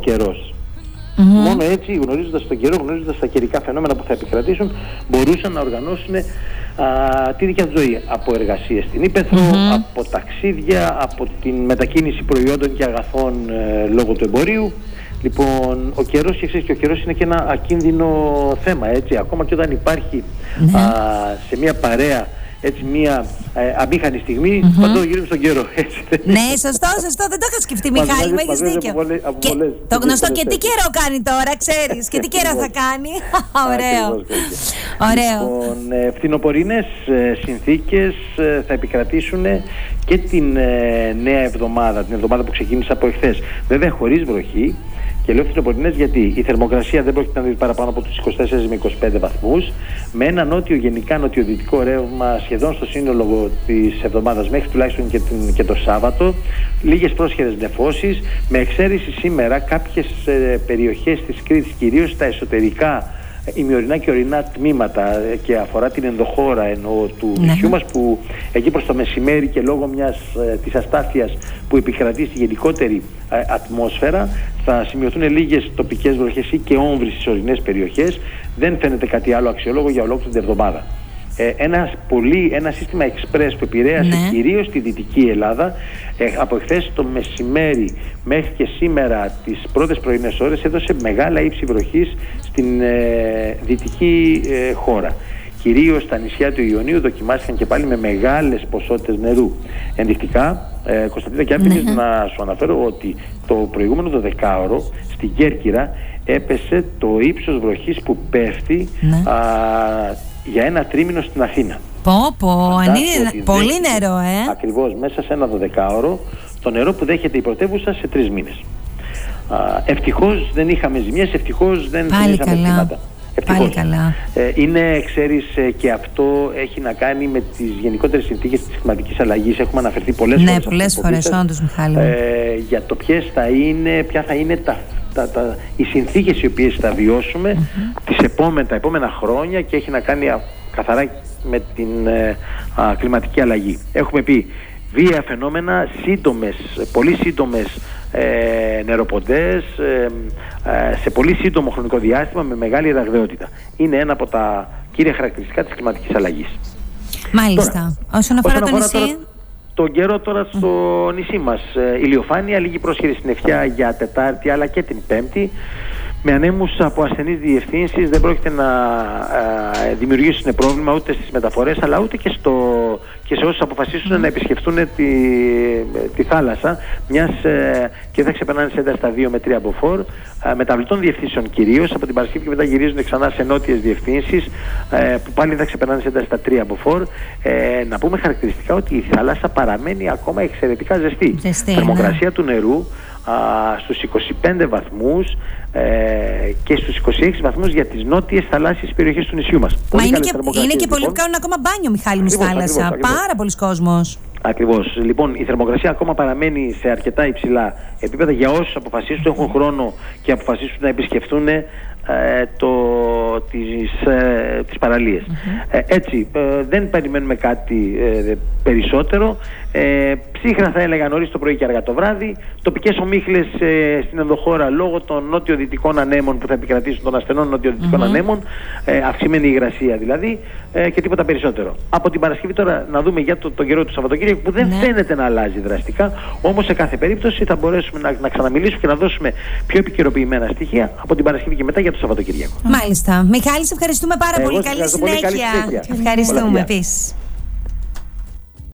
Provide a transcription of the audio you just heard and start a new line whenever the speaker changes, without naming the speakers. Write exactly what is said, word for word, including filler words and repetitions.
καιρός. Mm-hmm. Μόνο έτσι, γνωρίζοντας τον καιρό, γνωρίζοντας τα καιρικά φαινόμενα που θα επικρατήσουν, μπορούσαν να οργανώσουν α, τη δικιά του ζωή. Από εργασίες στην ύπαιθρο, mm-hmm. από ταξίδια, από την μετακίνηση προϊόντων και αγαθών ε, λόγω του εμπορίου. Λοιπόν, ο καιρός, και ξέρεις, και ο καιρός είναι και ένα ακίνδυνο θέμα, έτσι. Ακόμα και όταν υπάρχει mm-hmm. α, σε μια παρέα, έτσι, μια ε, αμήχανη στιγμή, mm-hmm. παντού γυρίζουμε στον καιρό. Έτσι.
Ναι, σωστό, σωστό. Δεν το είχα σκεφτεί, Μιχάλη, μου έχεις δίκιο. Από πολλές, από πολλές, το γνωστό και τι καιρό κάνει τώρα, ξέρεις, και τι καιρό θα κάνει. Ωραίο. Ωραίο. Λοιπόν,
ε, φθινοπορεινές ε, συνθήκες ε, θα επικρατήσουν και την ε, νέα εβδομάδα, την εβδομάδα που ξεκίνησε από εχθές. Βέβαια χωρίς βροχή. Και λέω φθινοπορεινές γιατί η θερμοκρασία δεν πρόκειται να δει παραπάνω από τους είκοσι τέσσερα με είκοσι πέντε βαθμούς, με ένα νότιο, γενικά νοτιοδυτικό ρεύμα σχεδόν στο σύνολο της εβδομάδας μέχρι τουλάχιστον και, την, και το Σάββατο, λίγες πρόσχερες νεφώσεις, με εξαίρεση σήμερα κάποιες ε, περιοχές της Κρήτης, κυρίως στα εσωτερικά ημιορεινά και ορεινά τμήματα, και αφορά την ενδοχώρα εννοώ του
ναι.
νησιού μας, που εκεί προς το μεσημέρι και λόγω μιας ε, της αστάθειας που επικρατεί στη γενικότερη ε, ατμόσφαιρα θα σημειωθούν λίγες τοπικές βροχές ή και όμβροι στις ορεινές περιοχές. Δεν φαίνεται κάτι άλλο αξιόλογο για ολόκληρη την εβδομάδα. Ε, ένα, πολύ, ένα σύστημα εξπρές που επηρέασε ναι. κυρίως τη Δυτική Ελλάδα ε, από εχθές το μεσημέρι μέχρι και σήμερα τις πρώτες πρωινές ώρες έδωσε μεγάλα ύψη βροχής στην ε, δυτική ε, χώρα. Κυρίως στα νησιά του Ιωνίου δοκιμάστηκαν και πάλι με μεγάλες ποσότητες νερού. Ενδεικτικά, ε, Κωνσταντίνα, και αν θέλεις ναι. να σου αναφέρω ότι το προηγούμενο δωδεκάωρο στην Κέρκυρα έπεσε το ύψος βροχής που πέφτει ναι. α, για ένα τρίμηνο στην Αθήνα.
Πω πω, είναι πολύ νερό, ε!
Ακριβώς, μέσα σε ένα δωδεκάωρο, το νερό που δέχεται η πρωτεύουσα σε τρεις μήνες. Α, ευτυχώς δεν είχαμε ζημιές, ευτυχώς δεν θυμήσαμε θύματα.
Πάλι καλά.
Ε, είναι, ξέρεις, ε, και αυτό έχει να κάνει με τις γενικότερες συνθήκες της κλιματικής αλλαγής. Έχουμε αναφερθεί πολλές
ναι,
φορές.
Ναι, πολλές φορές, όντως, Μιχάλη.
Ε, για το ποιες θα είναι, ποια θα είναι τα, τα, τα, οι συνθήκες οι οποίες θα βιώσουμε mm-hmm. τις επόμενα, τα επόμενα χρόνια, και έχει να κάνει α, καθαρά με την ε, α, κλιματική αλλαγή. Έχουμε πει βία φαινόμενα, σύντομες, πολύ σύντομες ε, νεροποντές, ε, ε, σε πολύ σύντομο χρονικό διάστημα με μεγάλη ραγδαιότητα. Είναι ένα από τα κύρια χαρακτηριστικά της κλιματικής αλλαγής.
Μάλιστα. Τώρα, όσον αφορά το νησί...
Τώρα, τον καιρό τώρα στο mm. νησί μας, ε, ηλιοφάνεια, λίγη πρόσχερη συννεφιά για Τετάρτη αλλά και την Πέμπτη. Με ανέμους από ασθενείς διευθύνσεις δεν πρόκειται να ε, δημιουργήσουν πρόβλημα ούτε στις μεταφορές αλλά ούτε και, στο, και σε όσους αποφασίσουν mm. να επισκεφτούν τη, τη θάλασσα, μιας ε, και θα ξεπερνάνε σε ένταση στα δύο με τρία μποφόρ, ε, μεταβλητών διευθύνσεων κυρίως. Από την Παρασκευή και μετά γυρίζουν ξανά σε νότιες διευθύνσεις ε, που πάλι θα ξεπερνάνε σε ένταση στα τρία μποφόρ. Ε, να πούμε χαρακτηριστικά ότι η θάλασσα παραμένει ακόμα εξαιρετικά ζεστή. ζεστή Θερμοκρασία ναι. του νερού α, στους είκοσι πέντε βαθμούς ε, και στους είκοσι έξι βαθμούς για τις νότιες θαλάσσιες περιοχές του νησιού μας.
Μα είναι και, είναι και πολλοί που κάνουν ακόμα μπάνιο, Μιχάλη, μες θάλασσα. Ακριβώς, ακριβώς. Πάρα πολλοί κόσμος.
Ακριβώς. Λοιπόν, η θερμοκρασία ακόμα παραμένει σε αρκετά υψηλά επίπεδα για όσους αποφασίσουν, έχουν χρόνο και αποφασίσουν να επισκεφτούν ε, το, τις, ε, τις παραλίες. Mm-hmm. Ε, έτσι, ε, δεν περιμένουμε κάτι ε, περισσότερο. Ε, ψύχρα θα έλεγα νωρίς το πρωί και αργά το βράδυ. Τοπικές ομίχλες ε, στην ενδοχώρα λόγω των νότιο-δυτικών ανέμων που θα επικρατήσουν, των ασθενών νότιο-δυτικών mm-hmm. ανέμων, ε, αυξημένη υγρασία δηλαδή, ε, και τίποτα περισσότερο. Από την Παρασκευή τώρα να δούμε για το, τον καιρό του Σαββατοκύριακου, που δεν ναι. φαίνεται να αλλάζει δραστικά, όμως σε κάθε περίπτωση θα μπορέσουμε να, να ξαναμιλήσουμε και να δώσουμε πιο επικαιροποιημένα στοιχεία από την Παρασκευή και μετά για το Σαββατοκύριακο.
Μάλιστα. Μιχάλη, σε ευχαριστούμε πάρα
Εγώ
πολύ. Καλή συνέχεια.
Πολύ, καλή συνέχεια.
Ευχαριστούμε επίσης.